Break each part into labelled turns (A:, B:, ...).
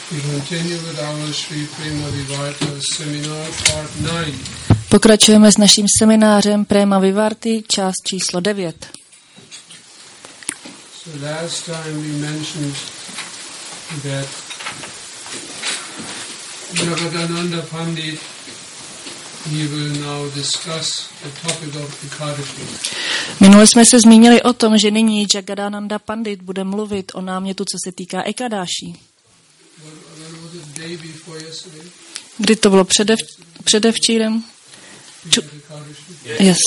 A: Pokračujeme s naším seminářem Prema Vivarty, část číslo 9.
B: So last time we mentioned that Jagadananda Pandit, he will now discuss the topic of Ekadashi.
A: Minule jsme se zmínili o tom, že nyní Jagadananda Pandit bude mluvit o námětu, co se týká Ekadashi. Kdy to bylo předevčírem? Yes.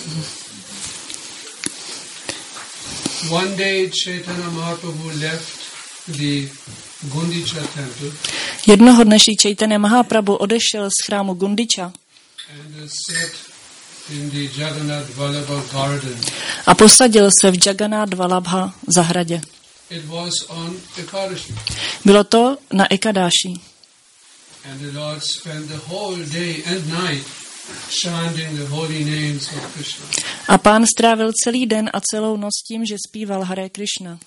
B: One day Chaitanya Mahaprabhu left the Gundicha temple.
A: Jednoho dne Šri Chaitanya Mahaprabhu odešel z chrámu Gundicha
B: And sat in the Jagannath Vallabha garden.
A: A posadil se v Jagannath Vallabha zahradě.
B: It was on Ekadashi.
A: Bylo to na Ekadashi.
B: And the Lord spent the whole day and night chanting the holy names of Krishna.
A: A Pán strávil celý den a celou noc tím, že zpíval Hare Krishna.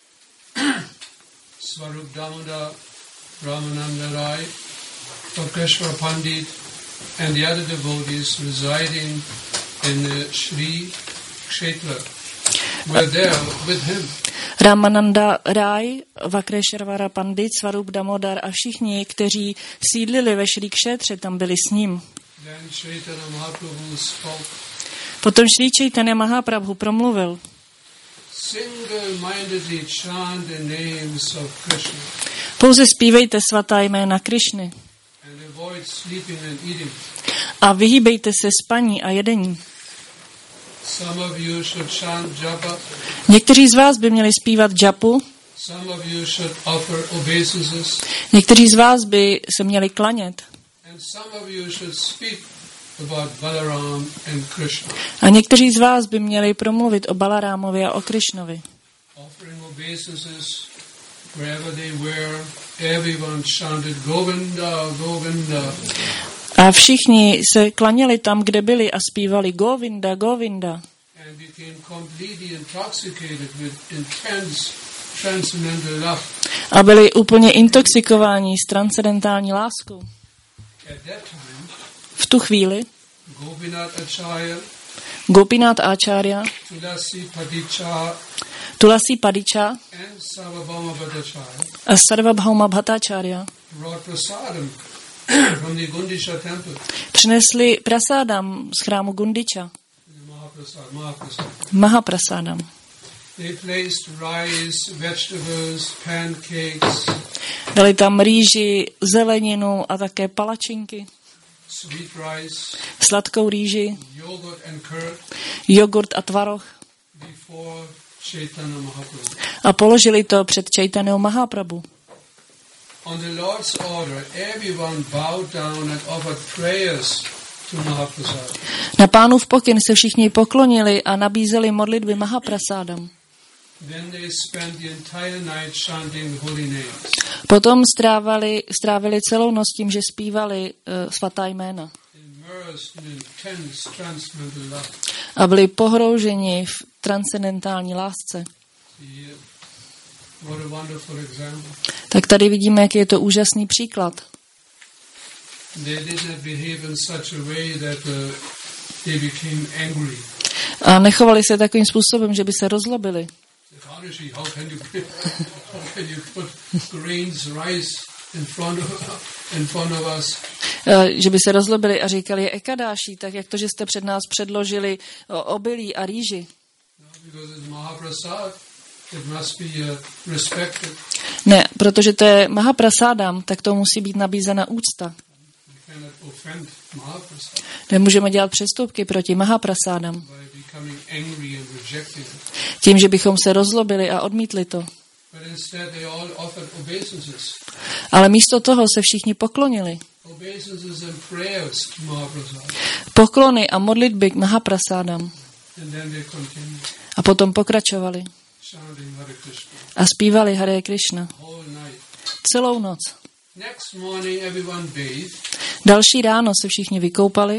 B: Swarup Damodar, Ramananda Rai, Prakeshwar Pandit, and the other devotees residing in the Shri Kshetra were there with him.
A: Ramananda Rai, Vakreshwara Pandit, Swarup Damodar a všichni, kteří sídlili ve Šri Kshetře, tam byli s ním.
B: Then Chaitanya Mahaprabhu spoke.
A: Potom Šri Chaitanya Mahaprabhu promluvil.
B: Single-mindedly chant the names of Krishna.
A: Pouze zpívejte svatá jména Krišny.
B: And avoid sleeping and eating.
A: A vyhýbejte se spaní a jedení.
B: Some of you should chant japa.
A: Někteří z vás by měli zpívat japu.
B: Some of you should offer obeisances.
A: Někteří z vás by se měli klanět.
B: And some of you should speak about Balaram and Krishna.
A: A někteří z vás by měli promluvit o Balarámovi a o Krišnovi.
B: Offering obeisances wherever they were, everyone chanted Govinda, Govinda.
A: A všichni se klaněli tam, kde byli a zpívali Govinda, Govinda.
B: And became completely intoxicated with intense transcendental love.
A: A byli úplně intoxikováni s transcendentální láskou.
B: At that time,
A: V tu chvíli
B: Gopinath Acharya,
A: Gopinath Acharya,
B: Tulasi Padicha,
A: Tulasi Padicha
B: and Sarvabhauma Bhattacharya
A: a Sarvabhauma Bhattacharya
B: brought prasadam from the Gundicha temple.
A: přinesli prasádam z chrámu Gundicha.
B: Mahaprasad.
A: Mahaprasádam.
B: They placed rice, vegetables, pancakes,
A: Dali tam rýži, zeleninu a také palačinky,
B: sweet rice,
A: sladkou rýži,
B: yogurt and curd
A: jogurt a tvaroh
B: before Chaitanya Mahaprabhu.
A: a položili to před Chaitanyou Mahaprabhu.
B: On the Lord's order, everyone bowed down and offered prayers to Mahaprasad.
A: Na Pánův pokyn se všichni poklonili a nabízeli modlitby Mahaprasádam.
B: Then they spent the entire night chanting holy names.
A: Potom strávili celou noc tím, že zpívali svatá jména.
B: Immersed in intense transcendental love.
A: A byli pohrouženi v transcendentální lásce.
B: What a wonderful example.
A: Tak tady vidíme, jaký je to úžasný příklad.
B: They did not behave in such a way that they became angry.
A: A nechovali se takovým způsobem, že by se rozlobili.
B: How can you put grains, rice in front of us?
A: Že by se rozlobili a říkali, je Ekadáši, tak jak to, že jste před nás předložili obilí a rýži. Ne, protože to je Mahaprasádam, tak to musí být nabízena úcta. Nemůžeme dělat přestupky proti Mahaprasádam. Tím, že bychom se rozlobili a odmítli to. Ale místo toho se všichni poklonili. Poklony a modlitby k Mahaprasádam. A potom pokračovali. A zpívali Hare Krishna. Celou noc. Další ráno se všichni vykoupali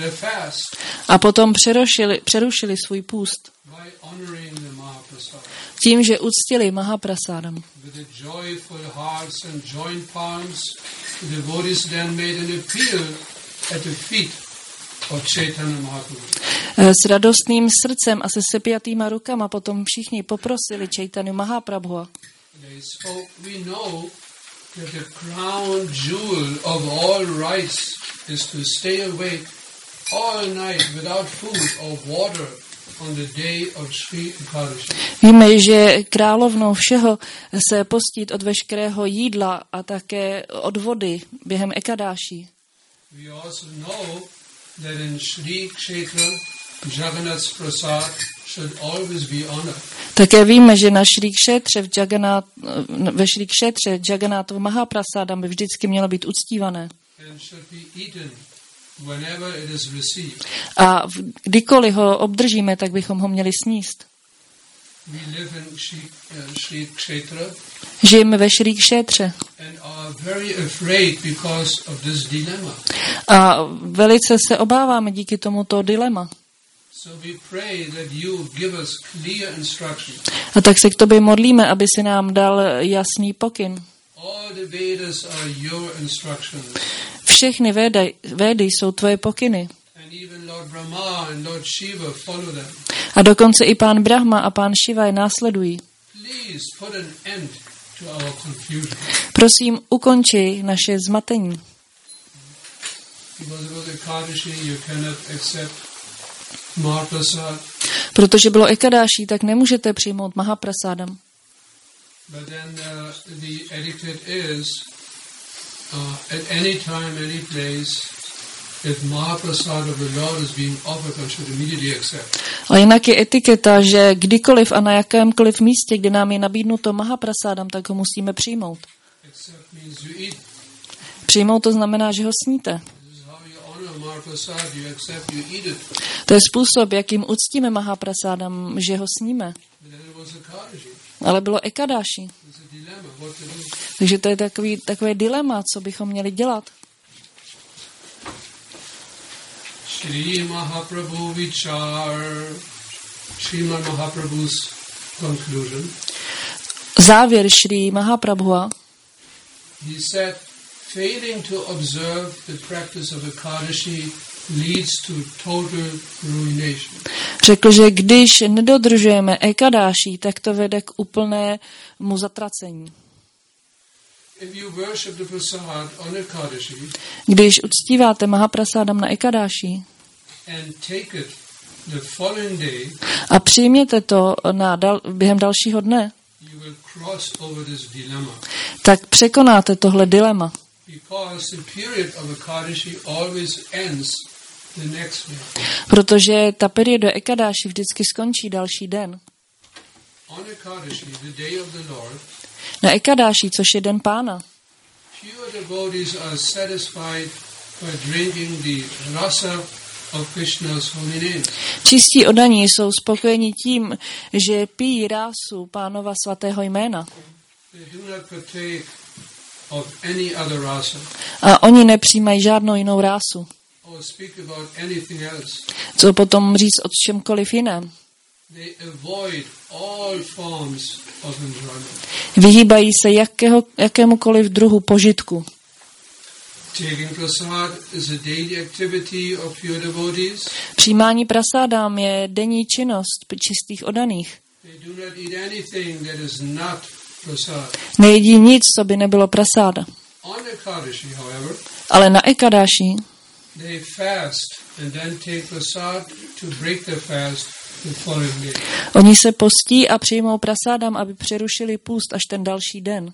A: a potom přerušili svůj půst tím, že uctili Mahaprasádam.
B: With the joyful hearts and joint palms, the devotees then made an appeal at the feet of Chaitanya Mahaprabhu.
A: S radostným srdcem a se sepjatýma rukama potom všichni poprosili Chaitanya Mahaprabhu.
B: They spoke, we know that the crown jewel of all rights is to stay awake all night without food or water on the day of Sri Ekadashi.
A: Víme, že královnou všeho se postít od veškerého jídla a také od vody během Ekadáši.
B: We also know that in Sri Kshetra, Jagannath's prasad should always be honored.
A: Také víme, že na Šrí Kšetře ve Šrí Kšetře Jagannathovo Mahaprasádam by vždycky mělo být uctívané.
B: And should be eaten whenever it is received.
A: A kdykoliv ho obdržíme, tak bychom ho měli sníst.
B: We live in Sri Kshetra
A: Žijeme ve Šrí Kšetře
B: and are very afraid because of this dilemma.
A: a velice se obáváme díky tomuto dilema.
B: So we pray that you give us clear instruction.
A: A tak se k tobě modlíme, aby si nám dal jasný pokyn.
B: All the Vedas are your instructions.
A: Všechny Védy jsou tvoje pokyny.
B: And even Lord Brahma and Lord Shiva follow them.
A: A dokonce i pán Brahma a pán Shiva je následují.
B: Please put an end to our confusion.
A: Prosím, ukonči naše zmatení.
B: Because it was Ekadashi, you cannot accept Mahaprasad.
A: Protože bylo Ekadáši, tak nemůžete přijmout Mahaprasádam.
B: But then the etiquette is, at any time, any place, if Mahaprasad of the Lord is being offered, one should immediately accept.
A: A jinak je etiketa, že kdykoliv a na jakémkoliv místě, kde nám je nabídnuto Mahaprasádam, tak ho musíme přijmout.
B: Accept means you eat.
A: Přijmout to znamená, že ho sníte.
B: This is how you honor Mahaprasad, you accept, you eat it.
A: To je způsob, jakým uctíme Mahaprasádam, že ho sníme.
B: But then it was Ekadashi.
A: Ale bylo Ekadáši.
B: It's a dilemma, what to do.
A: Takže to je takové dilema, co bychom měli dělat.
B: Shri Mahaprabhu Vichar, Srimad Mahaprabhu's conclusion.
A: Závěr Šrí Mahaprabhua.
B: He said, failing to observe the practice of Ekadashi leads to total ruination.
A: Řekl, že když nedodržujeme Ekadáši, tak to vede k úplnému zatracení.
B: If you worship the prasad on Ekadashi
A: Když uctíváte Mahaprasádam na Ekadáši
B: and take it the following day,
A: a přijměte to během dalšího dne,
B: you will cross over this dilemma.
A: tak překonáte tohle dilema.
B: Because the period of Ekadashi always ends the next day.
A: Protože ta perioda Ekadáši vždycky skončí další den.
B: On Ekadashi, the day of the Lord,
A: Na Ekadáši, což je den Pána,
B: pure devotees are satisfied by drinking the rasa of Krishna's holy name.
A: čistí oddaní jsou spokojeni tím, že pijí rásu Pánova svatého jména.
B: They do not partake of any other rasa
A: A oni nepřijímají žádnou jinou rásu.
B: or speak about anything else.
A: Co potom říct o čemkoliv jiném?
B: They avoid all forms of enjoyment.
A: Vyhýbají se jakémukoliv druhu požitku.
B: Taking prasad is a daily activity of pure devotees.
A: Přijímání prasádám je denní činnost čistých oddaných.
B: They do not eat anything that is not prasad.
A: Nejedí nic, co by nebylo prasáda.
B: On Ekadashi, however,
A: Ale na Ekadáši
B: they fast and then take prasad to break their fast the following day.
A: oni se postí a přijmou prasádám, aby přerušili půst až ten další den.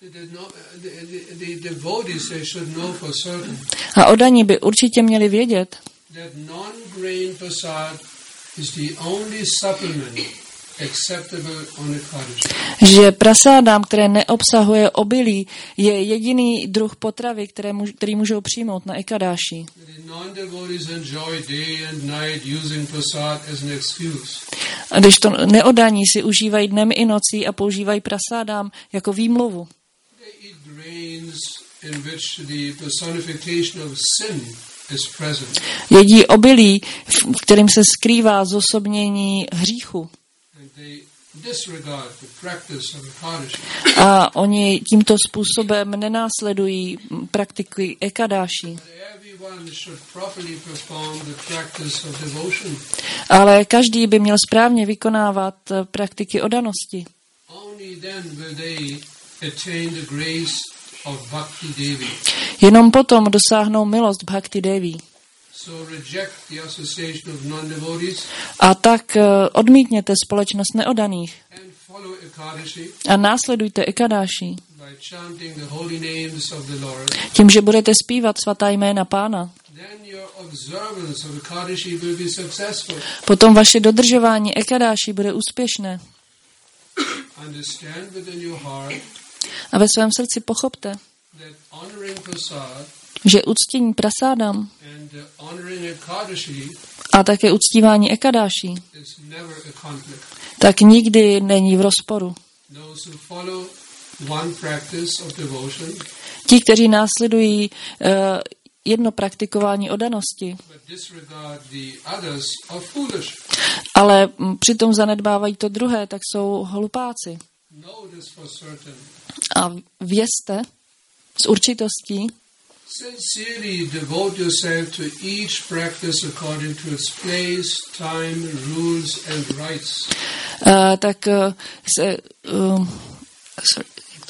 B: The devotees, they should know for certain
A: A oddaní by určitě měli vědět,
B: that non-grain prasad is the only supplement acceptable on Ekadashi.
A: že prasádám, které neobsahuje obilí, je jediný druh potravy, který můžou přijmout na Ekadáši.
B: The non-devotees enjoy day and night using prasad as an excuse.
A: A když to neoddaní si užívají dnem i nocí a používají prasádám jako výmluvu.
B: They eat grains in which the personification of sin is present.
A: Jedí obilí, v kterým se skrývá zosobnění hříchu.
B: And they disregard the practice of Ekadashi.
A: A oni tímto způsobem nenásledují praktiky Ekadáši.
B: Everyone should properly perform the practice of devotion.
A: Ale každý by měl správně vykonávat praktiky oddanosti.
B: Only then will they attain the grace of Bhakti Devi.
A: Jenom potom dosáhnou milost Bhakti Devi.
B: So reject the association of non-devotees
A: A tak odmítněte společnost neoddaných
B: and follow Ekadashi
A: a následujte Ekadáši
B: by chanting the holy names of the Lord.
A: tím, že budete zpívat svatá jména Pána.
B: Then your observance of Ekadashi will be successful.
A: Potom vaše dodržování Ekadáši bude úspěšné.
B: Understand within your heart
A: A ve svém srdci pochopte,
B: that honoring prasad
A: že uctění prasádam
B: and honoring Ekadashi
A: a také uctívání Ekadáši
B: is never a conflict.
A: tak nikdy není v rozporu.
B: Those who follow one practice of devotion
A: Ti, kteří následují jedno praktikování oddanosti,
B: but disregard the others are foolish.
A: ale přitom zanedbávají to druhé, tak jsou hlupáci.
B: Know this for certain.
A: A vězte s určitostí,
B: Sincerely devote yourself to each practice according to its place, time, rules and rights.
A: tak se... sorry.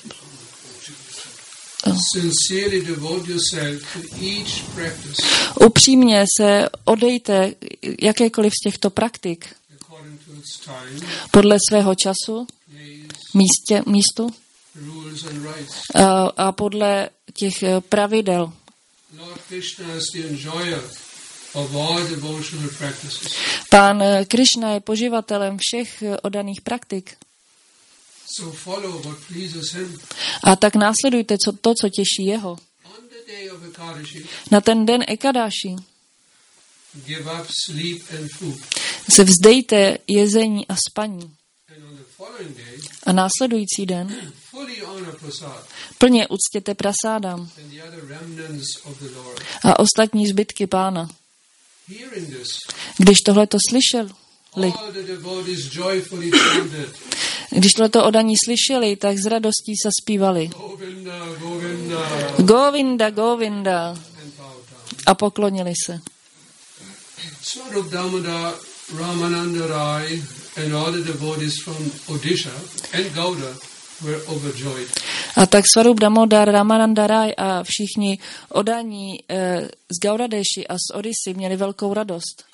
B: Sincerely devote yourself to each practice
A: Upřímně se odejte jakékoliv z těchto praktik
B: according to its time,
A: podle svého času,
B: place,
A: místu
B: rules and rights.
A: a podle těch pravidel.
B: Lord Krishna is the enjoyer of all devotional practices.
A: Pán Krishna je poživatelem všech oddaných praktik.
B: So follow what pleases him.
A: A tak následujte co těší jeho.
B: On the day of Ekadashi,
A: Na ten den Ekadáši
B: give up sleep and food.
A: se vzdejte jezení a spaní.
B: And on the following day,
A: A následující den
B: fully honor prasad
A: plně uctěte prasádam
B: and the other remnants of the Lord.
A: a ostatní zbytky Pána.
B: Hearing this,
A: Když tohleto slyšeli,
B: all the devotees joyfully chanted,
A: když tohleto oddaní slyšeli, tak s radostí se zpívali
B: Govinda, Govinda,
A: Govinda, Govinda
B: and bowed down.
A: a poklonili se.
B: Swarup Damodar, Ramananda Rai, and all the devotees from Odisha and Gauda were overjoyed.
A: A tak Swarup Damodar, Ramananda Rai a všichni oddaní z Gaudadeši a z Odisy měli velkou radost.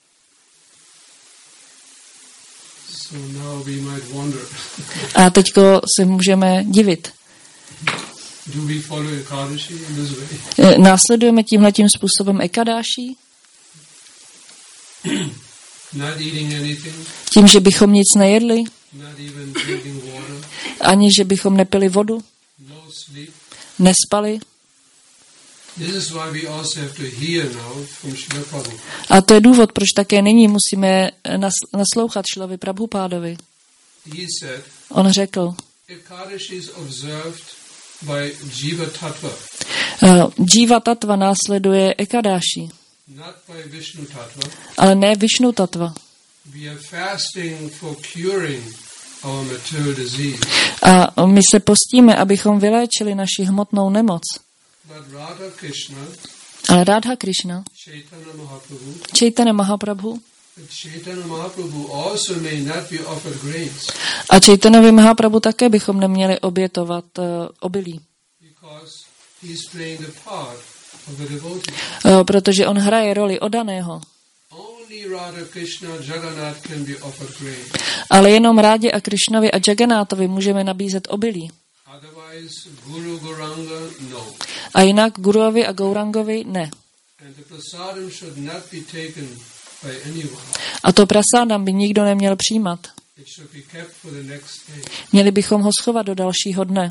B: So now we might wonder,
A: A teďko se můžeme divit.
B: do we follow Ekadashi in this way?
A: Následujeme tímhletím způsobem Ekadáši,
B: Not eating anything,
A: tím, že bychom nic nejedli,
B: not even drinking water,
A: ani že bychom nepili vodu,
B: no sleep.
A: nespali.
B: This is why we also have to hear now from Srila Prabhupada.
A: A to je důvod, proč také nyní musíme naslouchat Šrilovi Prabhupádovi.
B: He said,
A: On řekl,
B: Ekadashi is observed by Jiva Tattva,
A: Jiva Tattva následuje Ekadáši,
B: not by Vishnu Tattva.
A: ale ne Vishnu Tattva.
B: We are fasting for curing our material disease.
A: A my se postíme, abychom vyléčili naši hmotnou nemoc.
B: But Radha Krishna,
A: Ale Radha Krishna,
B: Chaitanya Mahaprabhu,
A: Chaitanya Mahaprabhu
B: Chaitanya Mahaprabhu also may not be offered grains
A: a Chaitanovi Mahaprabhu také bychom neměli obětovat obilí,
B: because he's playing the part of a devotee.
A: protože on hraje roli oddaného.
B: Only Radha Krishna Jagannath can be offered grain.
A: Ale jenom Rádě a Krishnovi a Jagannátovi můžeme nabízet obilí.
B: Otherwise, Guru Gauranga, no.
A: A jinak Guruovi a Gaurangovi ne.
B: And the prasadam should not be taken by anyone.
A: A to prasádam by nikdo neměl přijímat.
B: It should be kept for the next day.
A: Měli bychom ho schovat do dalšího dne.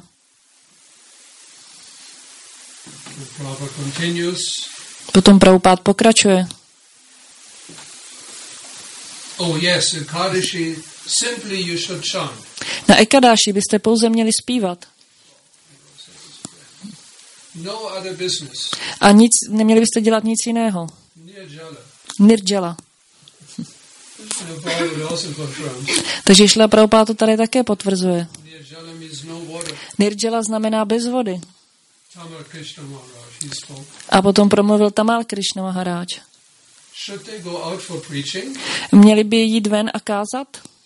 B: The Prabhupada continues.
A: Potom Prabhupád pokračuje.
B: Oh yes, Ekadashi, simply you should chant.
A: Na Ekadáši byste pouze měli zpívat.
B: No other business.
A: A neměli byste dělat nic jiného.
B: Nirjala.
A: Nirjala. Takže Šrila Prabhupáda to tady také potvrzuje. Nirjala znamená bez vody. A potom promluvil Tamal Krishna Maharaj. Měli by jít ven a kázat?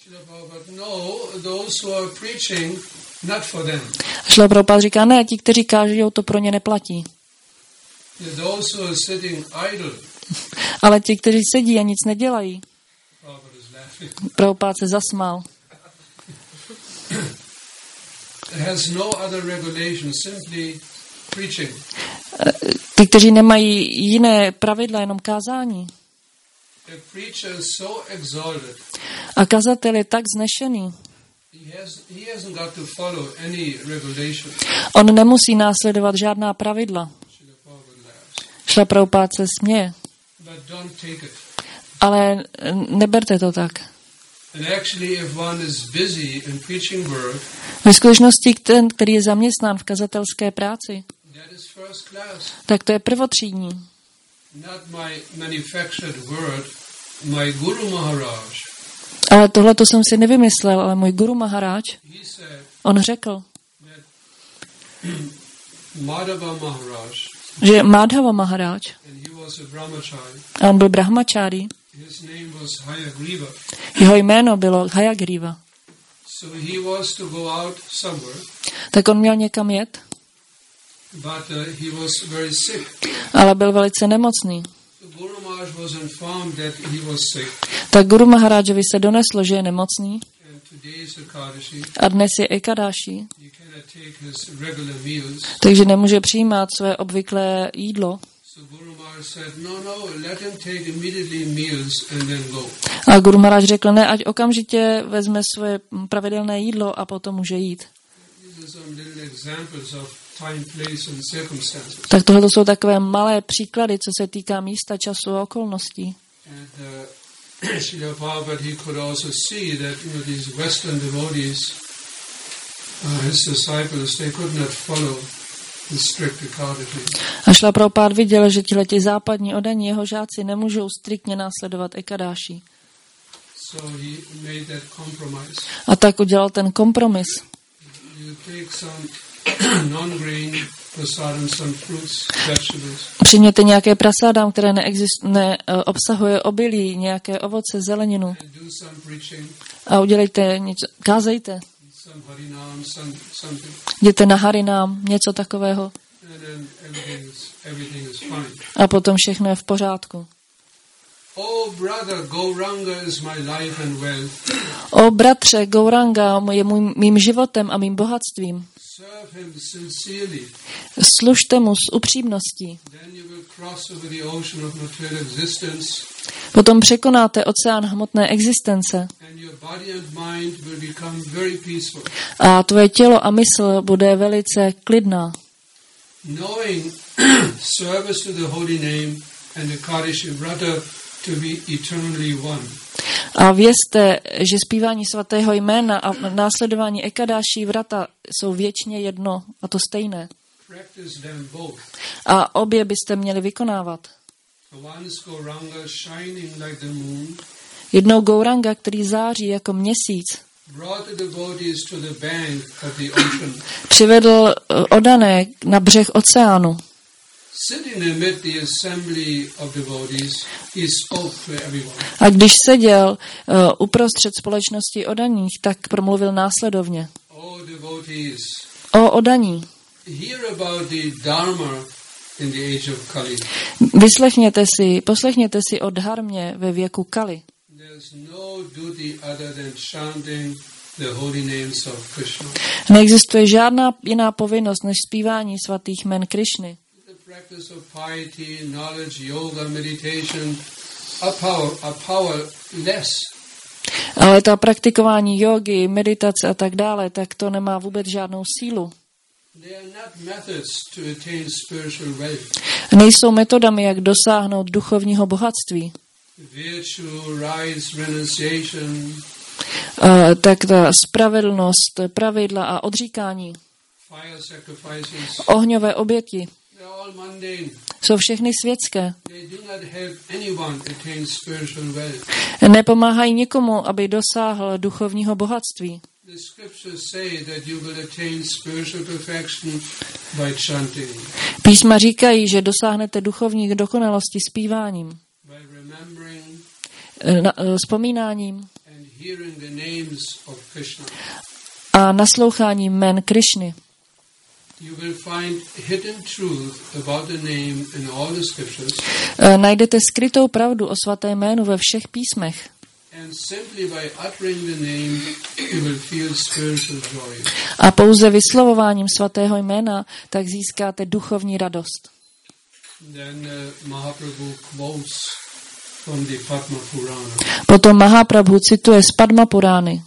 A: Šrila Prabhupáda říká, ne, ti, kteří kážou, to pro ně neplatí. Ale ti, kteří sedí a nic nedělají. Prabhupáda se zasmál. Ty, kteří nemají jiné pravidla, jenom kázání. A kazatel je tak znešený. On nemusí následovat žádná pravidla. Šrila Prabhupáda se směje. Ale neberte to tak. Ve skutečnosti ten, který je zaměstnán v kazatelské práci, tak to je prvotřídní. Ale tohle to jsem si nevymyslel, ale můj Guru Maharaj, on řekl, že Madhava Maharaj, a on byl brahmačári, jeho jméno bylo Hayagriva. Tak on měl někam jet, ale byl velice nemocný. Tak Guru Maharajovi se doneslo, že je nemocný a dnes je Ekadashi, takže nemůže přijímat své obvyklé jídlo. A Guru Maharaj řekl, ne, ať okamžitě vezme svoje pravidelné jídlo a potom může jít. Tak tohle jsou takové malé příklady, co se týká místa, času a okolností. A Šrila Prabhupáda viděl, že tihleti západní oddaní jeho žáci nemůžou striktně následovat Ekadáši. A tak udělal ten kompromis. Přijměte nějaké prasádám, které neobsahuje obilí, nějaké ovoce, zeleninu. A udělejte něco, kázejte. Jděte na harinám, něco takového. A potom všechno je v pořádku. O bratře, Gauranga je mým životem a mým bohatstvím. Služte mu s upřímností. Potom překonáte oceán hmotné existence. A tvoje tělo a mysl bude velice klidná. A vězte, že zpívání svatého jména a následování Ekadáši vrata jsou věčně jedno a to stejné. A obě byste měli vykonávat. Jednou Gauranga, který září jako měsíc, přivedl oddané na břeh oceánu. A když seděl uprostřed společnosti oddaných, tak promluvil následovně. O oddaní. Poslechněte si o dharmě ve věku Kali. Neexistuje žádná jiná povinnost než zpívání svatých jmen Krišny. Ale ta praktikování jógy, meditace a tak dále, tak to nemá vůbec žádnou sílu. Nejsou metodami, jak dosáhnout duchovního bohatství. Tak ta spravedlnost, pravidla a odříkání. Ohňové oběti. Jsou všechny světské. Nepomáhají nikomu, aby dosáhl duchovního bohatství. Písma říkají, že dosáhnete duchovní dokonalosti zpíváním, vzpomínáním a nasloucháním jmen Krišny. Najdete skrytou pravdu o svaté jménu ve všech písmech. A pouze vyslovováním svatého jména tak získáte duchovní radost. Potom Mahaprabhu cituje z Padma Purány.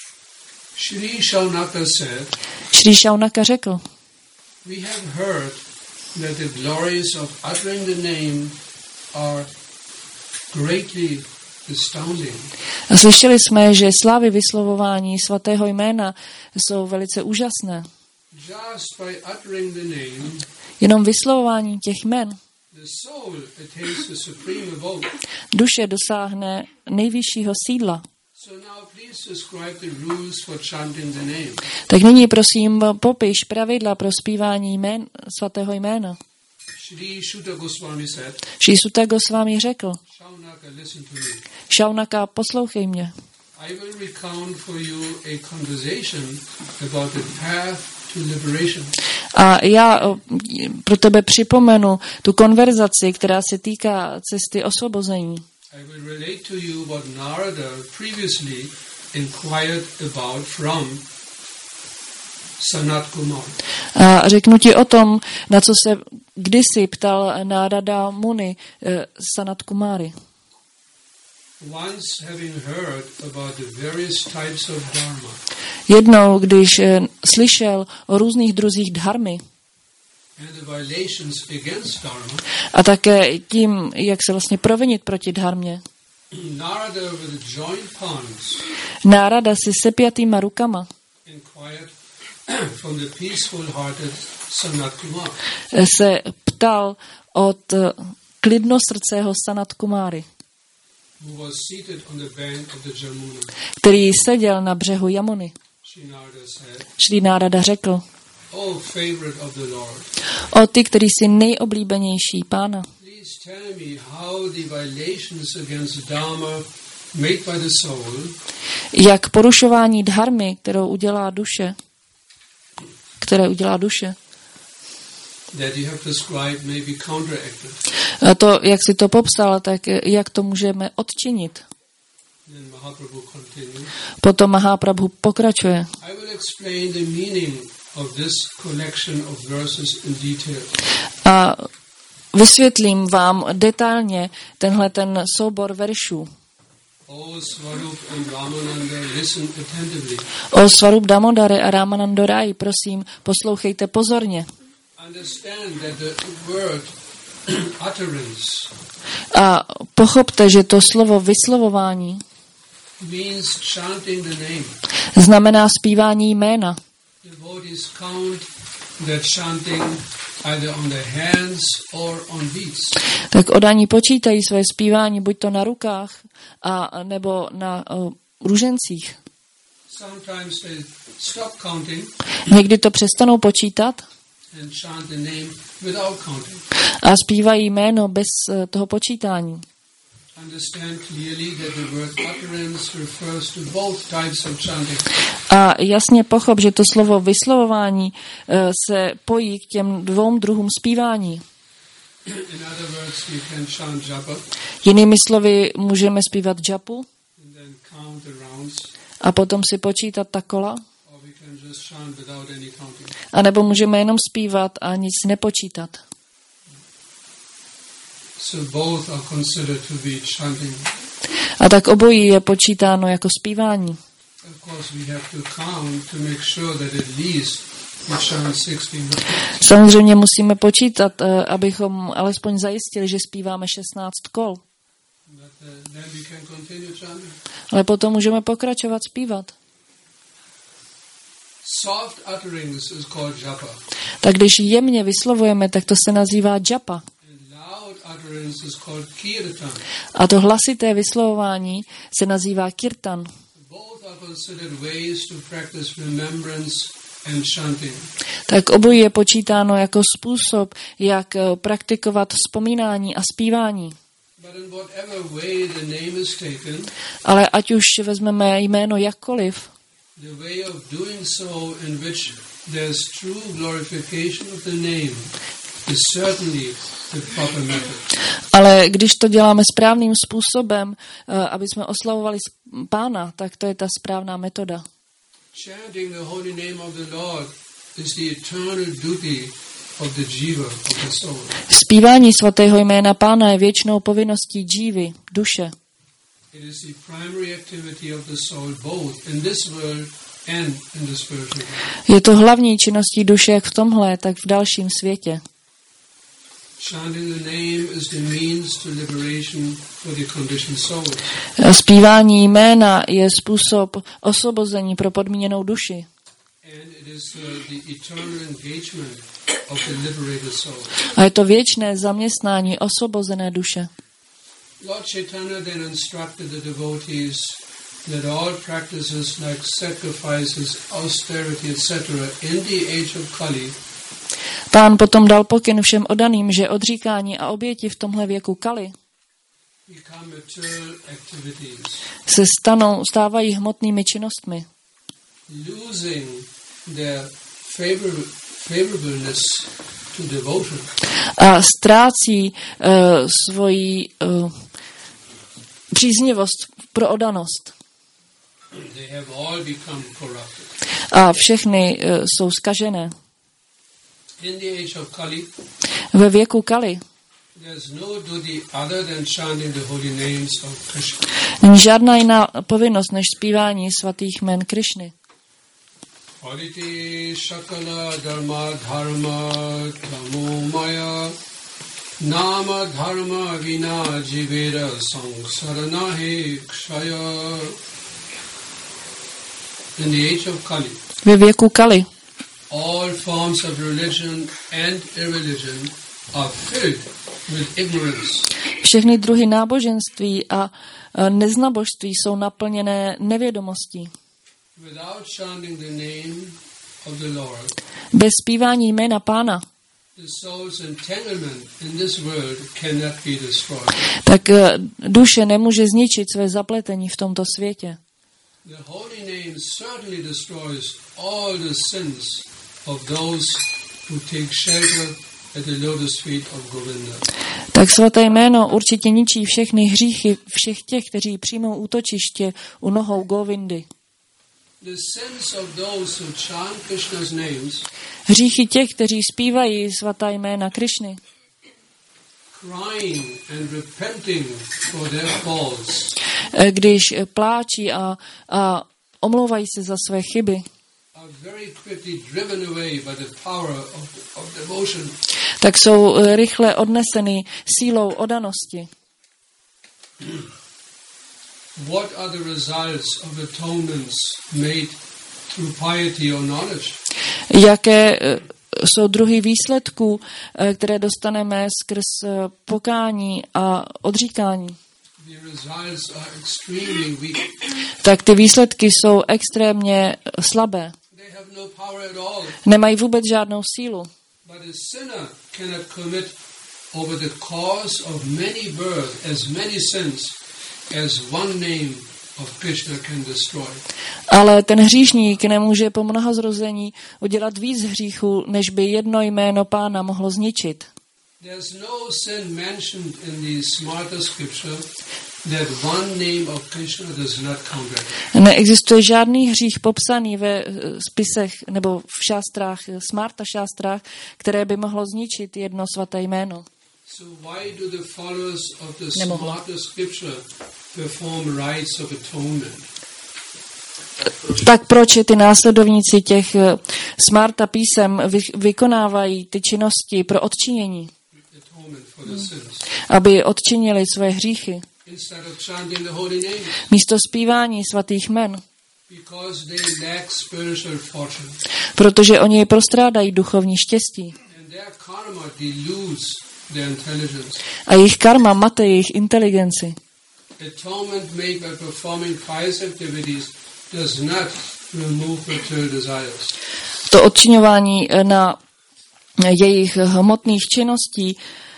A: Šri Shaunaka řekl:
B: We have heard that the glories of uttering the name are greatly astounding.
A: Slyšeli jsme, že slávy vyslovování svatého jména jsou velice úžasné.
B: Just by uttering the name,
A: jenom vyslovováním těch jmen
B: the soul attains the supreme abode.
A: Duše dosáhne nejvyššího sídla.
B: So now please describe the rules for chanting the name.
A: Tak nyní prosím popiš pravidla pro zpívání jmén, svatého jména.
B: Shri Sutta Goswami said,
A: Shri Sutta Goswami řekl:
B: Shaunaka, listen to me.
A: Shaunaka, poslouchej mě.
B: I will recount for you a conversation about the path to liberation.
A: A já pro tebe připomenu tu konverzaci, která se týká cesty osvobození.
B: I will relate to you what Narada previously inquired about from Sanat Kumar.
A: A řeknu ti o tom, na co se kdysi ptal Narada Muni Sanat Kumari.
B: Once having heard about the various types of dharma,
A: jednou, když slyšel o různých druzích dharmy a také tím, jak se vlastně provinit proti dharmě, Nárada si sepjatýma rukama se ptal od klidnosrdcého Sanat Kumáry, který seděl na břehu Jamuny. Šri Nárada řekl: O ty, který jsi nejoblíbenější Pána, jak porušování dharmy, které udělá duše, a to, jak si to popsal, tak jak to můžeme odčinit. Potom Mahaprabhu pokračuje. A vysvětlím vám detailně tenhle ten soubor veršů. O Svarup Damodare a Ramananda Rai, prosím, poslouchejte pozorně. A pochopte, že to slovo vyslovování znamená zpívání jména. Tak oddaní počítají své zpívání buď to na rukách a nebo na ružencích. Někdy to přestanou počítat a zpívají jméno bez toho počítání. A jasně pochop, že to slovo vyslovování se pojí k těm dvou druhům zpívání. Jinými slovy, můžeme zpívat džapu a potom si počítat ta kola, a nebo můžeme jenom zpívat a nic nepočítat. A tak obojí je počítáno jako zpívání. Samozřejmě musíme počítat, abychom alespoň zajistili, že zpíváme 16 kol. Ale potom můžeme pokračovat zpívat.
B: Soft utterings is called japa.
A: Tak když jemně vyslovujeme, tak to se nazývá japa.
B: Loud utterance is called kirtan.
A: A to hlasité vyslovování se nazývá kirtan.
B: Both are considered ways to practice remembrance and chanting.
A: Tak obojí je počítáno jako způsob, jak praktikovat vzpomínání a zpívání.
B: But in whatever way the name is taken,
A: Ale ať už vezmeme jméno jakkoliv,
B: the way of doing so in which there's true glorification of the name is certainly the proper method.
A: ale když to děláme správným způsobem, aby jsme oslavovali Pána, tak to je ta správná metoda.
B: Chanting the holy name of the Lord is the eternal duty of the jiva, of the soul.
A: Zpívání svatého jména Pána je věčnou povinností džívy, duše.
B: It is the primary activity of the soul both in this world and in the spiritual world.
A: Je to hlavní činností duše jak v tomhle, tak v dalším světě.
B: Chanting the name is the means to liberation for the conditioned soul.
A: Zpívání jména je způsob osvobození pro podmíněnou duši.
B: And it is the eternal engagement of the liberated soul.
A: A je to věčné zaměstnání osvobozené duše.
B: Lord Chaitanya then instructed the devotees that all practices like sacrifices, austerity, etc. in the age of Kali
A: Pán potom dal pokyn všem oddaným, že odříkání a oběti v tomhle věku Kali
B: become material activities,
A: se stávají hmotnými činnostmi,
B: losing their favorableness to devotion.
A: a ztrácí svoji příznivost pro oddanost.
B: They have all become corrupted.
A: A všechny jsou zkažené.
B: In the age of Kali,
A: Ve věku Kali
B: there's no duty other than chanting the holy names of Krishna.
A: není žádná jiná povinnost než zpívání svatých jmen Krišny.
B: Aditi Shakala Dharma Dharma Tamo Maya Nama Dharma Vina Jivera Sangsaranahi Kshaya. In the age of Kali,
A: Ve věku Kali
B: all forms of religion and irreligion are filled with ignorance.
A: všechny druhy náboženství a neznabožství jsou naplněné nevědomostí.
B: Without chanting the name of the Lord,
A: Bez zpívání jména Pána,
B: the soul's entanglement in this world cannot be destroyed.
A: tak duše nemůže zničit své zapletení v tomto světě.
B: The holy name certainly destroys all the sins of those who take shelter at the lotus feet of Govinda.
A: Tak svaté jméno určitě ničí všechny hříchy všech těch, kteří přijmou útočiště u nohou Govindy.
B: The sins of those who chant Krishna's names,
A: Hříchy těch, kteří zpívají svatá jména Krišny,
B: crying and repenting for their faults,
A: když pláčí a omlouvají se za své chyby,
B: are very quickly driven away by the power of devotion.
A: tak jsou rychle odneseny sílou oddanosti.
B: What are the results of atonements made through piety or knowledge?
A: Jaké jsou druhy výsledků, které dostaneme skrz pokání a odříkání?
B: The results are extremely weak.
A: Tak ty výsledky jsou extrémně slabé.
B: They have no power at all.
A: Nemají vůbec žádnou sílu.
B: But a sinner cannot commit over the course of many births as many sins as one name of Krishna can destroy.
A: Ale ten hříšník nemůže po mnoha zrození udělat víc hříchů, než by jedno jméno Pána mohlo zničit.
B: There's no sin mentioned in the Smarta scripture that one name of Krishna does not counteract.
A: Neexistuje žádný hřích popsaný ve spisech nebo v šástrách, Smarta šástrách, které by mohlo zničit jedno svaté jméno.
B: So why do the followers of the Smarta scripture perform rites of atonement?
A: Tak proč ty následovníci těch Smarta písem vykonávají ty činnosti pro odčinění? Aby odčinili své hříchy. Místo zpívání svatých jmen.
B: Because they lack spiritual fortune.
A: Protože oni prostrádají duchovní štěstí.
B: And their karma dilutes their intelligence.
A: A jejich karma mate jejich inteligenci.
B: Atonement made by performing pious activities does not remove material desires.
A: To odčiňování na jejich hmotných činností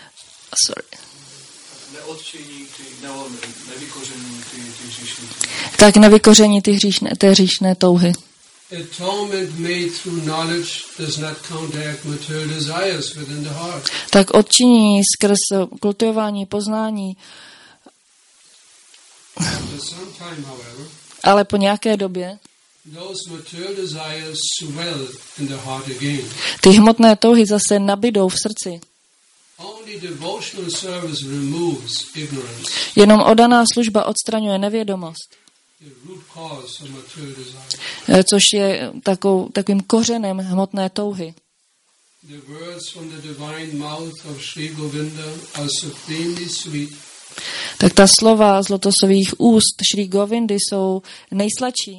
A: tak nevykoření té hříšné touhy. Tak odčinění skrz kultivování poznání, ale po nějaké době ty hmotné touhy zase nabydou v srdci. Jenom oddaná služba odstraňuje nevědomost, což je takovým kořenem hmotné touhy. Tak ta slova z lotosových úst Šrí Govindy jsou nejsladší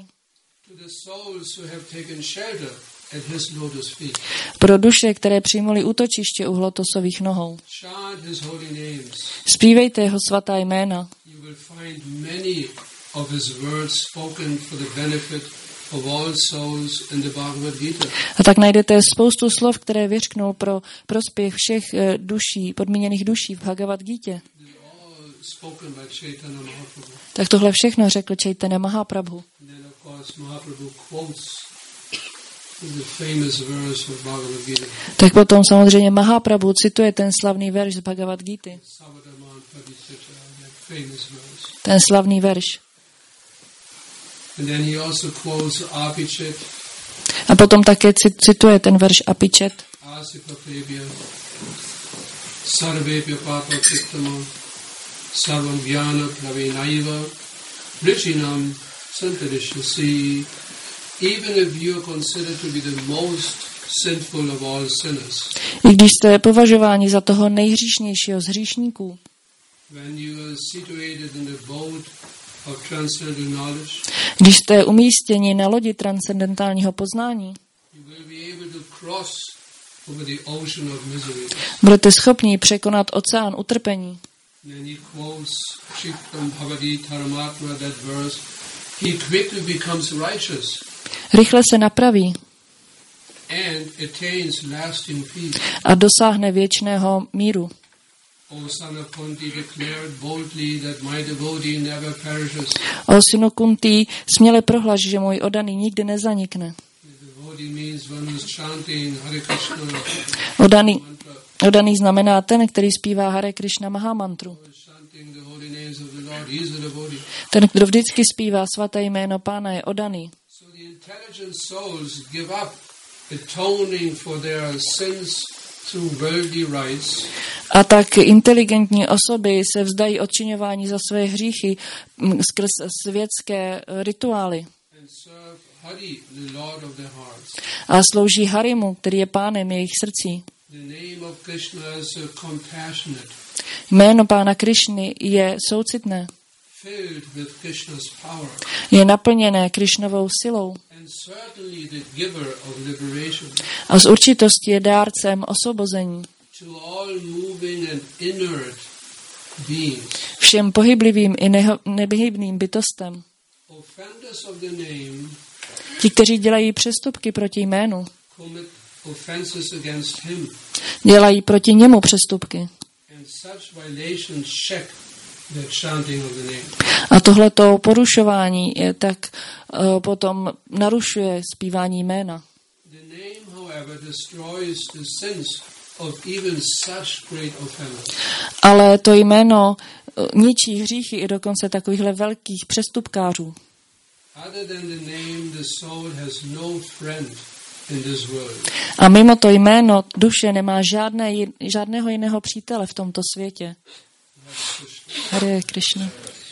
A: pro duše, které přijmuli útočiště u lotosových nohou. Zpívejte jeho svatá jména. A tak najdete spoustu slov, které vyřknou pro prospěch všech duší, podmíněných duší v Bhagavad Gítě. Tak tohle všechno řekl Chaitanya Mahaprabhu. Tak potom samozřejmě Mahaprabhu cituje ten slavný verš z Bhagavad Gity. Ten slavný verš. A potom také cituje ten verš Apichet.
B: Sarvam jnana pravinaiva richinam santadishyasi. Even if you are considered to be the most sinful of all sinners.
A: I když jste považováni za toho nejhříšnějšího z hříšníků.
B: When you are situated in the boat of transcendental knowledge.
A: Když jste umístěni na lodi transcendentálního poznání.
B: You will be able to cross over the ocean of misery.
A: Budete schopni překonat oceán utrpení.
B: Then he quotes Shiktam Bhavati Paramatma, that verse. He quickly becomes righteous.
A: Rychle se napraví
B: and attains lasting peace.
A: A dosáhne věčného míru.
B: O son of Kunti, declared boldly that my devotee never perishes.
A: O synu Kunti, směle prohlaš, že můj oddaný nikdy nezanikne. Oddaný znamená ten, který zpívá Hare Krishna Mahamantru. Ten, kdo vždycky zpívá svaté jméno Pána, je oddaný. A tak inteligentní osoby se vzdají odčiňování za své hříchy skrz světské rituály. A slouží Harimu, který je pánem jejich srdcí. Jméno Pána Krišny je soucitné. Je naplněné Krišnovou silou. A z určitosti je dárcem osvobození všem pohyblivým i nepohybným bytostem. Ti, kteří dělají přestupky proti jménu, dělají proti němu přestupky. A tohleto porušování je tak potom narušuje zpívání jména. Ale to jméno ničí hříchy i dokonce takovýchhle velkých přestupkářů. A mimo to jméno duše nemá žádného jiného přítele v tomto světě. Hare Krishna.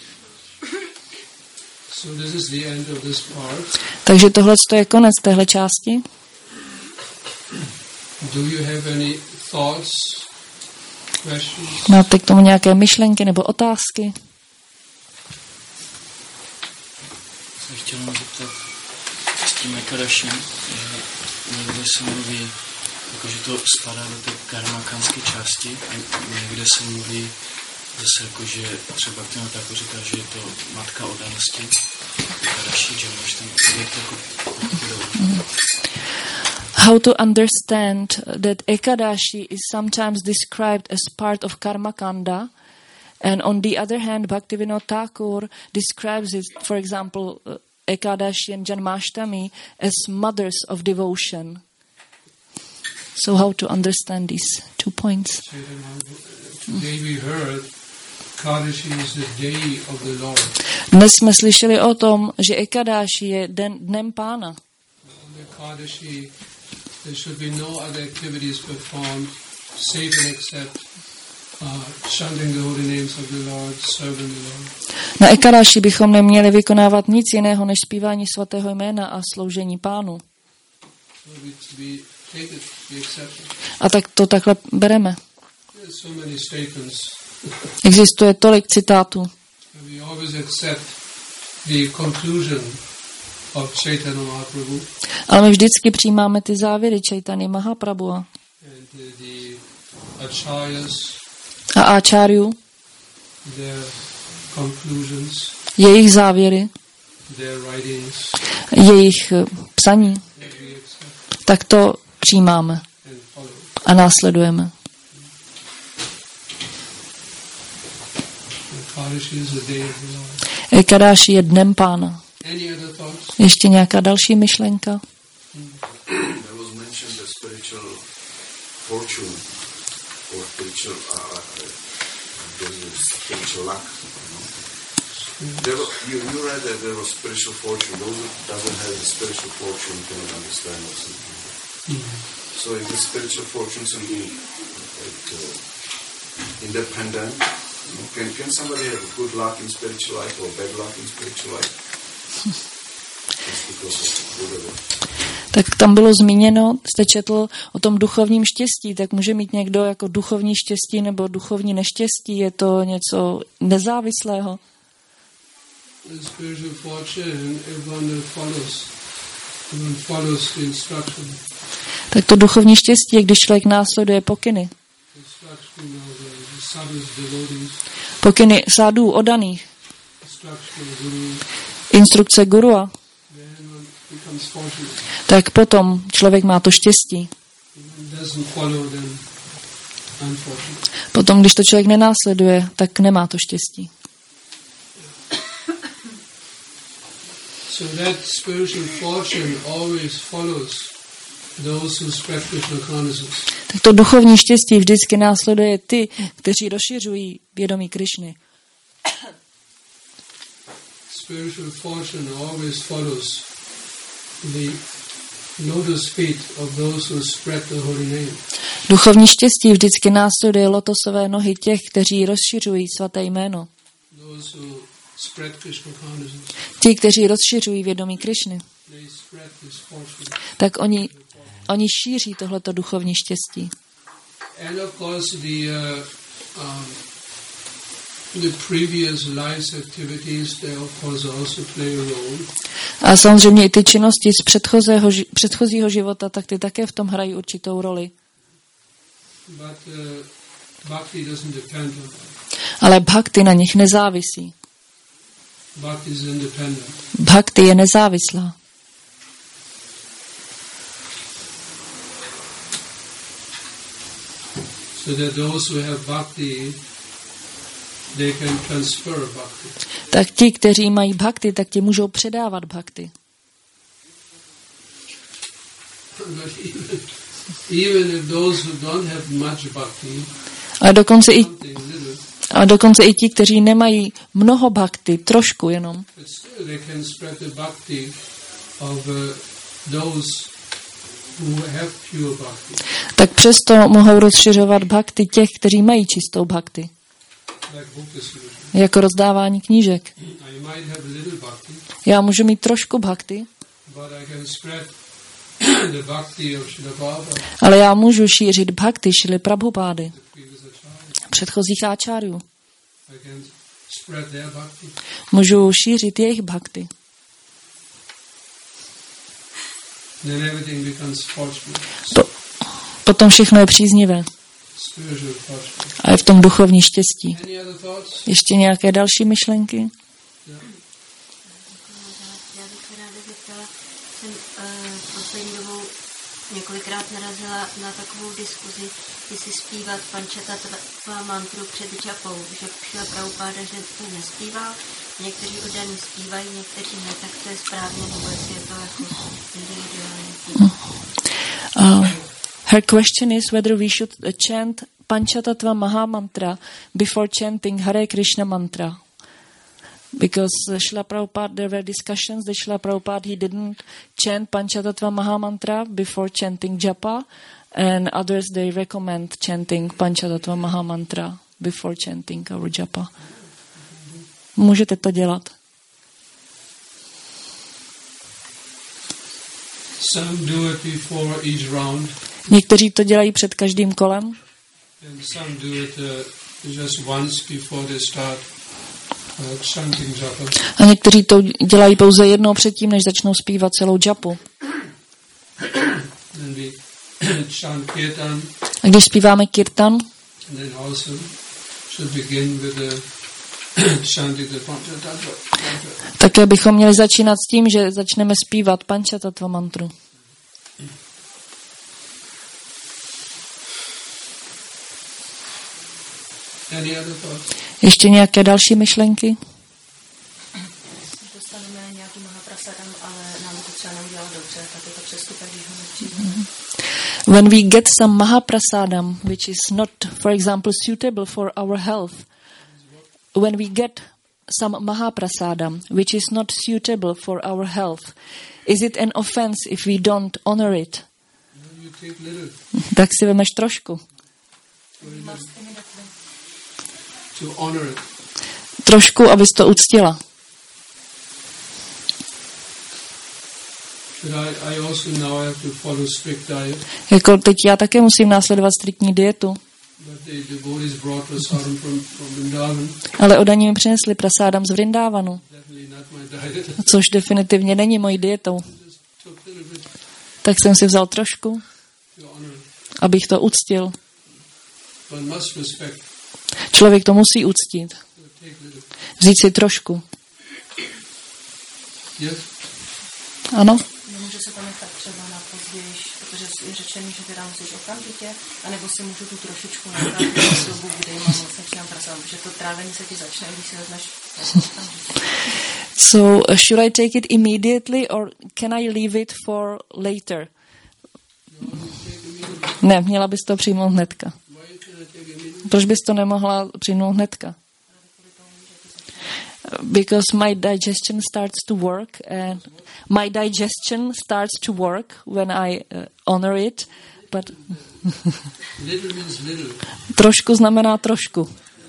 A: Takže tohle je konec téhle části. Máte k tomu nějaké myšlenky nebo otázky?
C: Chtěl zeptat, tím Ekadaši někde se mluví, jakože to spadá do té karmakánské části a někde se mluví zase jakože třeba k tomu tako říká, že je to matka oddanosti, Ekadaši, že máš tam jako
A: How to understand that Ekadashi is sometimes described as part of Karmakanda, and on the other hand, Bhaktivinoda Thakur describes it, for example, Ekadashi and Janmashtami, as mothers of devotion. So how to understand these 2 points?
B: Today we heard Ekadashi is the day of the Lord.
A: Dnes jsme slyšeli o tom, že Ekadashi je dnem Pána.
B: On Ekadashi there should be no other activities performed save and except chanting the holy names of the Lord, serving the Lord.
A: Na Ekadashi bychom neměli vykonávat nic jiného než zpívání svatého jména a sloužení Pánu. A tak to takhle bereme. Existuje tolik citátů. Ale my vždycky přijímáme ty závěry Chaitanya Mahaprabhu a Acharyu, jejich závěry, jejich psaní, tak to přijímáme a následujeme. Ekadashi je dnem Pána. Ještě nějaká další myšlenka?
D: You read that there was spiritual fortune. Those who doesn't have the spiritual fortune cannot understand what's in. So if the spiritual fortune should be independent, can somebody have good luck in spiritual life or bad luck in spiritual life?
A: Tak tam bylo zmíněno, jste četl o tom duchovním štěstí, tak může mít někdo jako duchovní štěstí nebo duchovní neštěstí, je to něco nezávislého? Tak to duchovní štěstí je, když člověk následuje pokyny. Pokyny sádů oddaných. Instrukce gurua. Tak potom člověk má to štěstí. Potom, když to člověk nenásleduje, tak nemá to štěstí.
B: So that spiritual fortune always follows those who spread Krishna consciousness.
A: Tak to duchovní štěstí vždycky následuje ty, kteří rozšiřují vědomí Krišny.
B: Spiritual fortune always follows the lotus feet of those who spread the holy name.
A: Duchovní štěstí vždycky následuje lotosové nohy těch, kteří rozšiřují svaté jméno.
B: Those who spread Krishna consciousness.
A: Ti, kteří rozšiřují vědomí Krišny.
B: They spread this fortune.
A: Tak oni šíří tohleto duchovní štěstí.
B: And of course the previous lives activities they of course also play a role.
A: A samozřejmě i ty činnosti z předchozího života, tak ty také v tom hrají určitou roli.
B: But bhakti doesn't depend on that.
A: Ale bhakti na nich nezávisí.
B: Bhakti is independent.
A: Bhakti je nezávislá.
B: So that those who have bhakti, they can transfer bhakti.
A: Tak ti, kteří mají bhakti, tak ti můžou předávat bhakti.
B: Even if those who don't have much bhakti,
A: a dokonce i ti, kteří nemají mnoho bhakti, trošku jenom,
B: they can spread the bhakti of those who have pure bhakti.
A: Tak přesto mohou rozšiřovat bhakti těch, kteří mají čistou bhakti. Jako rozdávání knížek. Já můžu mít trošku bhakti, ale já můžu šířit bhakti Šrily Prabhupády, předchozích áčáryů. Můžu šířit jejich bhakti.
B: then everything becomes fortunate.
A: Potom všechno je příznivé.
B: Spiritual fortune.
A: A je v tom duchovní štěstí.
B: Any other thoughts?
A: Ještě nějaké další myšlenky?
B: Yeah.
E: Já bych ráda zeptala, jsem poslední dobou několikrát narazila na takovou diskuzi, jestli zpívat Pančatattva mantru před džapou, že Šrila Prabhupáda, že to nespíval, někteří oddaní zpívají, někteří ne, tak to je správně, nebo jestli je to jako individuální.
A: Her question is whether we should chant Panchatattva Mahamantra before chanting Hare Krishna mantra. Because Srila Prabhupada, there were discussions that Srila Prabhupada, he didn't chant Panchatattva Mahamantra before chanting japa, and others, they recommend chanting Panchatattva Mahamantra before chanting our japa. Můžete to dělat.
B: Some do it before each round.
A: Někteří to dělají před každým kolem.
B: And some do it just once before they start chanting japa.
A: A někteří to dělají pouze jednou předtím, než začnou zpívat celou japu.
B: And we chant kirtan.
A: A když zpíváme kirtan,
B: And then also should begin with the chanting the Panchatattva.
A: také bychom měli začínat s tím, že začneme zpívat Panchatattva mantru.
B: Any other thoughts?
A: Ještě nějaké další myšlenky?
F: Dostaneme nějaký mahaprasadam, ale nám to třeba neudělá dobře, tak je to přestupek, když ho nepřijmeme.
A: When we get some mahaprasadam, which is not, for example, suitable for our health, when we get some mahaprasadam, which is not suitable for our health, is it an offense if we don't honor it?
B: You take little
A: Tak si vemeš trošku.
B: to honor it.
A: Trošku, abys to uctila.
B: But I also now have to follow strict diet.
A: Jako teď já také musím následovat striktní dietu,
B: But the devotees brought prasadam from Vrindavan.
A: ale odaní mi přinesli prasádam z Vrindávanu,
B: Definitely not my diet.
A: což definitivně není mojí dietou.
B: Just took a little bit
A: Tak jsem si vzal trošku,
B: to honor it.
A: abych to uctil.
B: One must respect.
A: Člověk to musí uctít.
B: So take little.
A: Vzít si trošku.
B: Yes.
A: Ano?
F: Nemůže se to nechat třeba na později, protože je řečený, že teda musíš okamžitě, anebo si můžu tu trošičku nechat v dobu, kdy mám moc nečinám pracovat, protože to trávení se ti začne, když si vezmeš okamžitě.
A: So, should I take it immediately or can I leave it for later? Ne, měla bys to přijmout hnedka. Proč bys to nemohla přijmout hnedka? Because my digestion starts to work and my digestion starts to work when I honor it, but
B: Little means little.
A: trošku znamená trošku.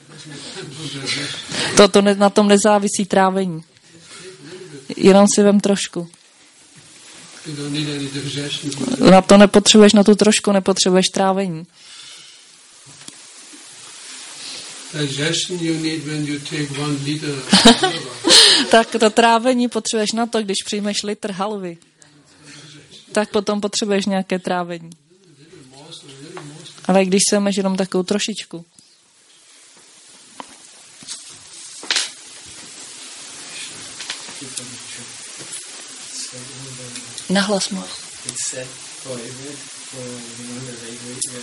A: Na tom nezávisí trávení. Jenom si vem trošku.
B: You don't need any digestion.
A: Na to nepotřebuješ, na tu trošku nepotřebuješ trávení.
B: Digestion you need when you take 1 liter.
A: Tak to trávení potřebuješ na to, když přijmeš litr halvy. Tak potom potřebuješ nějaké trávení. Ale když se vemeš jenom takovou trošičku. Nahlas mu.
C: It's said for Ayurveda, for Ayurveda,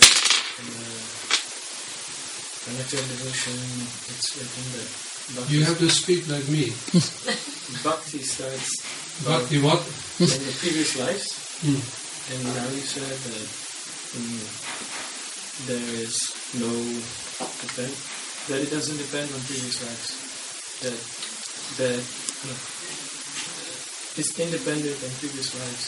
C: when after devotion, it's written that bhakti,
B: You have to speak like me.
C: bhakti starts
B: Bhakti what?
C: in the previous lives,
B: Hmm.
C: and now you said that there is no depend, that it doesn't depend on previous lives, that it's independent on previous lives.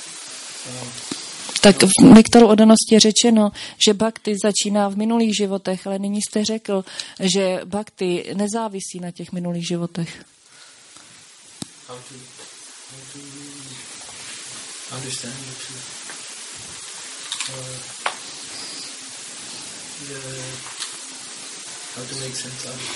A: Tak v Nektaru odanosti je řečeno, že bhakti začíná v minulých životech, ale nyní jste řekl, že bhakti nezávisí na těch minulých životech.
C: How to understand the truth. How to make sense out of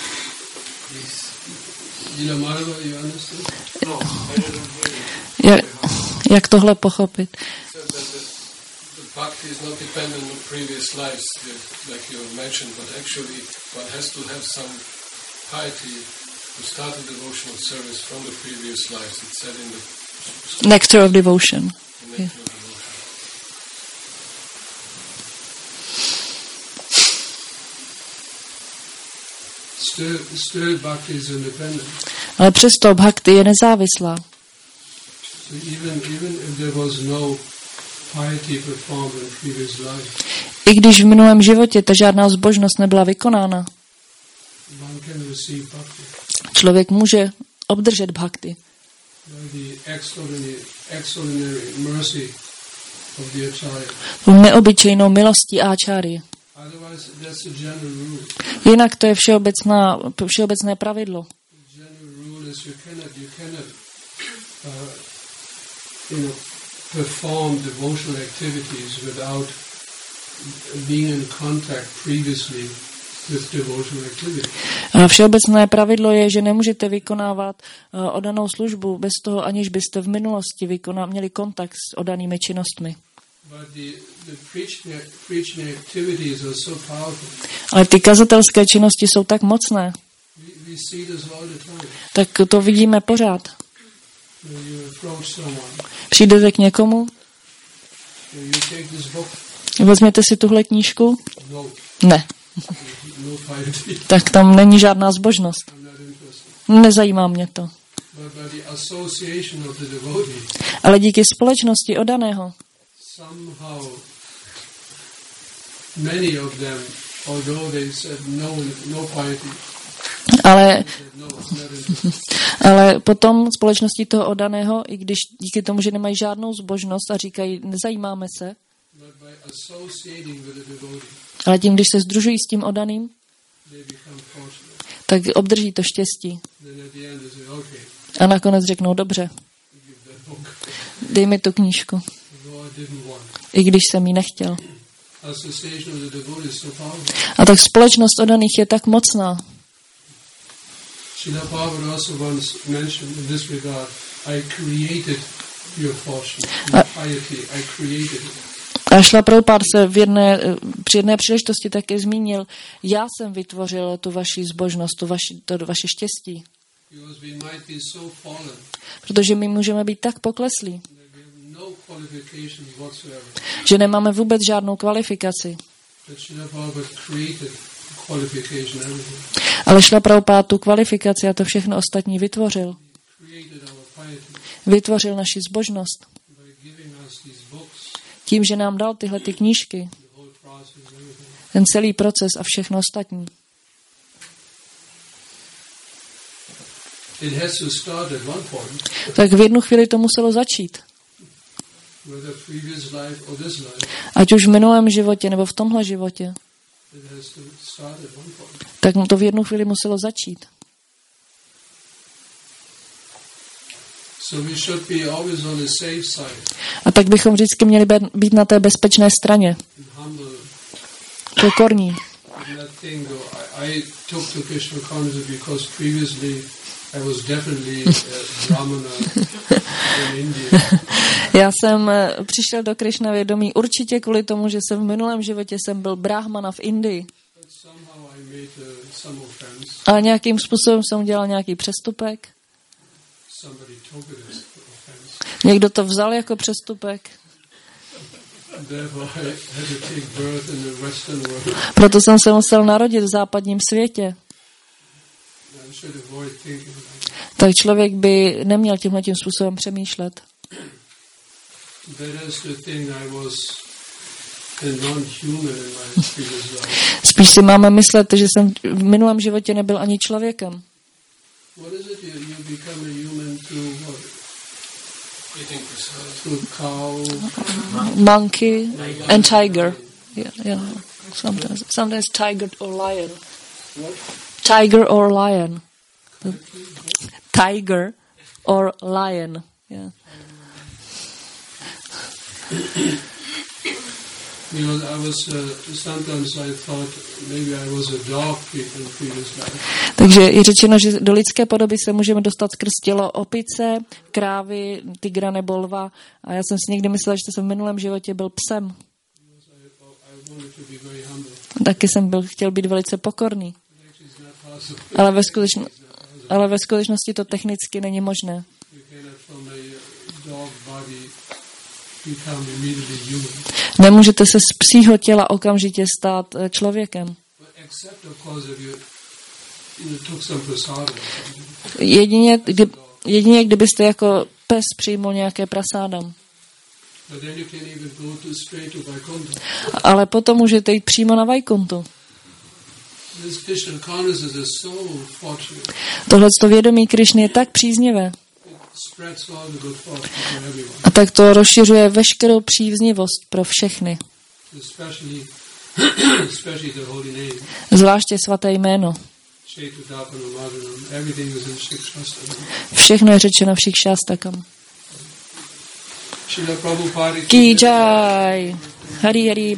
C: this.
B: Lila Madhava, you understand?
D: No, I didn't hear you.
A: Jak tohle pochopit?
B: Bhakti is not dependent on previous lives, like you mentioned, but actually one has to have some piety to start a devotional service from the previous lives. It's said in the
A: Nectar of Devotion. Yeah.
B: Still bhakti is independent.
A: Ale přesto bhakti je nezávislá.
B: So even if there was no piety performed in previous life,
A: I když v minulém životě ta žádná zbožnost nebyla vykonána,
B: one can receive bhakti.
A: člověk může obdržet bhakti.
B: The extraordinary mercy of the Acharya.
A: Tu neobyčejnou milostí áčáry.
B: Otherwise, that's a general rule.
A: Jinak to je všeobecné pravidlo.
B: The general rule is you cannot perform devotional activities without being in contact previously with devotional activities.
A: A všeobecné pravidlo je, že nemůžete vykonávat oddanou službu bez toho, aniž byste v minulosti měli kontakt s oddanými činnostmi.
B: But the preaching activities are so powerful.
A: Ale ty kazatelské činnosti jsou tak mocné.
B: We see this all the time.
A: Tak to vidíme pořád.
B: You approach someone.
A: Přijdete k někomu,
B: You take this book.
A: vezměte si tuhle knížku.
B: No,
A: Ne,
B: no piety.
A: tak tam není žádná zbožnost.
B: I'm not interested.
A: Nezajímá mě to.
B: But by the association of the devotee,
A: Ale díky společnosti oddaného,
B: somehow many of them, although they said no piety,
A: ale
B: said no, it's not interested.
A: Ale potom společnosti toho oddaného, i když díky tomu, že nemají žádnou zbožnost a říkají, nezajímáme se,
B: But by associating with the devotee,
A: ale tím, když se sdružují s tím oddaným,
B: they become fortunate.
A: tak obdrží to štěstí.
B: Then at the end they say, okay,
A: A nakonec řeknou, dobře,
B: give that book.
A: dej mi tu knížku,
B: Though I didn't want.
A: i když jsem ji nechtěl.
B: Association of the devotee is so powerful.
A: A tak společnost oddaných je tak mocná.
B: Srila Prabhupada also once mentioned in this regard, I created your fortune, your piety, I created it.
A: A Šla Prabhupád se při jedné příležitosti také zmínil, já jsem vytvořil tu vaši zbožnost, to vaše štěstí.
B: Because we might be so fallen,
A: Protože my můžeme být tak pokleslí,
B: that we have no qualifications whatsoever.
A: že nemáme vůbec žádnou kvalifikaci.
B: But Srila Prabhupada created qualification, everything.
A: Ale Šla Prabhupád tu kvalifikaci a to všechno ostatní vytvořil.
B: Created our piety
A: Vytvořil naši zbožnost.
B: by giving us these books,
A: Tím, že nám dal tyhle ty knížky,
B: the whole process, everything.
A: ten celý proces a všechno ostatní.
B: It has to start at one point,
A: Tak v jednu chvíli to muselo začít.
B: whether previous life or this life,
A: Ať už v minulém životě nebo v tomhle životě.
B: it has to start at one point.
A: Tak to v jednu chvíli muselo začít.
B: So we should be always on the safe side,
A: A tak bychom vždycky měli být na té bezpečné straně.
B: and humble,
A: Pokorní.
B: and not think, I took to Krishna consciousness because previously I was definitely a brahmana in India.
A: Já jsem přišel do Krišna vědomí určitě kvůli tomu, že jsem v minulém životě jsem byl brahmana v Indii.
B: But somehow I made some offense.
A: Ale nějakým způsobem jsem udělal nějaký přestupek.
B: Somebody took it as offense.
A: Někdo to vzal jako přestupek.
B: Therefore I had to take birth in the Western world.
A: Proto jsem se musel narodit v západním světě.
B: I should avoid thinking like that.
A: Tak člověk by neměl tímhletím způsobem přemýšlet.
B: That is the thing, I was a non-human in my previous life.
A: Spíš si máme myslet, že jsem v minulém životě nebyl ani člověkem.
B: What is it? You become a human through what? Eating prasad. Through cow.
A: Monkey and tiger. Yeah. Sometimes tiger or lion.
B: What?
A: Tiger or lion. Tiger or lion. Yeah.
B: Because I was, sometimes I thought maybe I was a dog in previous life.
A: Takže je řečeno, že do lidské podoby se můžeme dostat skrz tělo opice, krávy, tygra nebo lva. A já jsem si někdy myslela, že jsem v minulém životě byl psem. Taky jsem chtěl být velice pokorný. Ale ve skutečnosti to technicky není možné. Nemůžete se z psího těla okamžitě stát člověkem. Jedině kdybyste jako pes přijmul nějaké prasádam. Ale potom můžete jít přímo na Vajkuntu. Tohleto vědomí Krišny je tak příznivé. A tak to rozšiřuje veškerou příznivost pro všechny. Zvláště svaté jméno. Všechno je řečeno v Šikšástakam. Ki jai. Hari Hari.